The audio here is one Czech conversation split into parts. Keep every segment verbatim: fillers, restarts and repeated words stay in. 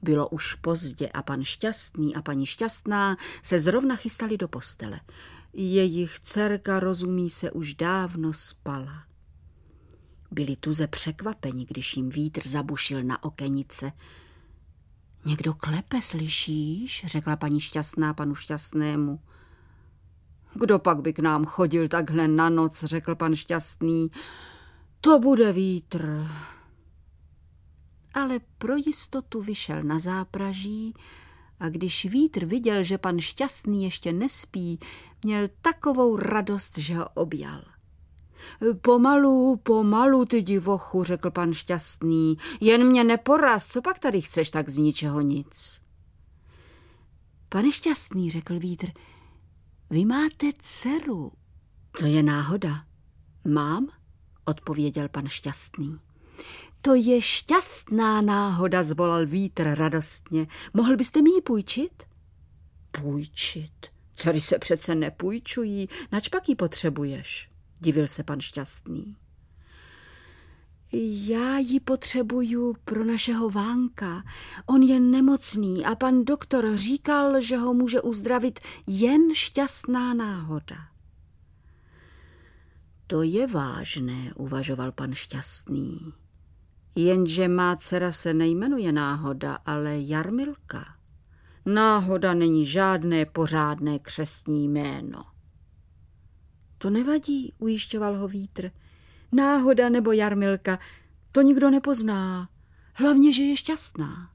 Bylo už pozdě a pan Šťastný a paní Šťastná se zrovna chystali do postele. Jejich dcerka, rozumí se, už dávno spala. Byli tuze překvapeni, když jim vítr zabušil na okenice. Někdo klepe, slyšíš? Řekla paní Šťastná panu Šťastnému. Kdo pak by k nám chodil takhle na noc, řekl pan Šťastný. To bude vítr. Ale pro jistotu vyšel na zápraží a když vítr viděl, že pan Šťastný ještě nespí, měl takovou radost, že ho objal. Pomalu, pomalu, ty divochu, řekl pan Šťastný, jen mě neporaz, co pak tady chceš tak z ničeho nic? Pane Šťastný, řekl vítr, vy máte dceru. To je náhoda. Mám, odpověděl pan Šťastný. To je šťastná náhoda, zvolal vítr radostně. Mohl byste mi ji půjčit? Půjčit? Dcery se přece nepůjčují, nač pak ji potřebuješ? Divil se pan Šťastný. Já ji potřebuju pro našeho Vánka. On je nemocný a pan doktor říkal, že ho může uzdravit jen šťastná náhoda. To je vážné, uvažoval pan Šťastný. Jenže má dcera se nejmenuje Náhoda, ale Jarmilka. Náhoda není žádné pořádné křestní jméno. To nevadí, ujišťoval ho vítr. Náhoda nebo Jarmilka, to nikdo nepozná. Hlavně, že je šťastná.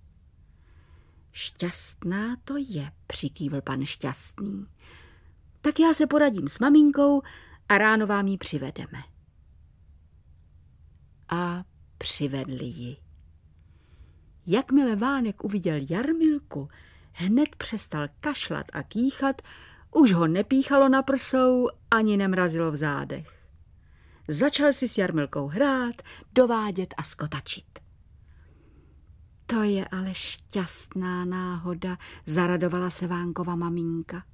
Šťastná to je, přikývl pan Šťastný. Tak já se poradím s maminkou a ráno vám ji přivedeme. A přivedli ji. Jakmile Vánek uviděl Jarmilku, hned přestal kašlat a kýchat, už ho nepíchalo na prsou, ani nemrazilo v zádech. Začal si s Jarmilkou hrát, dovádět a skotačit. To je ale šťastná náhoda, zaradovala se Vánkova maminka.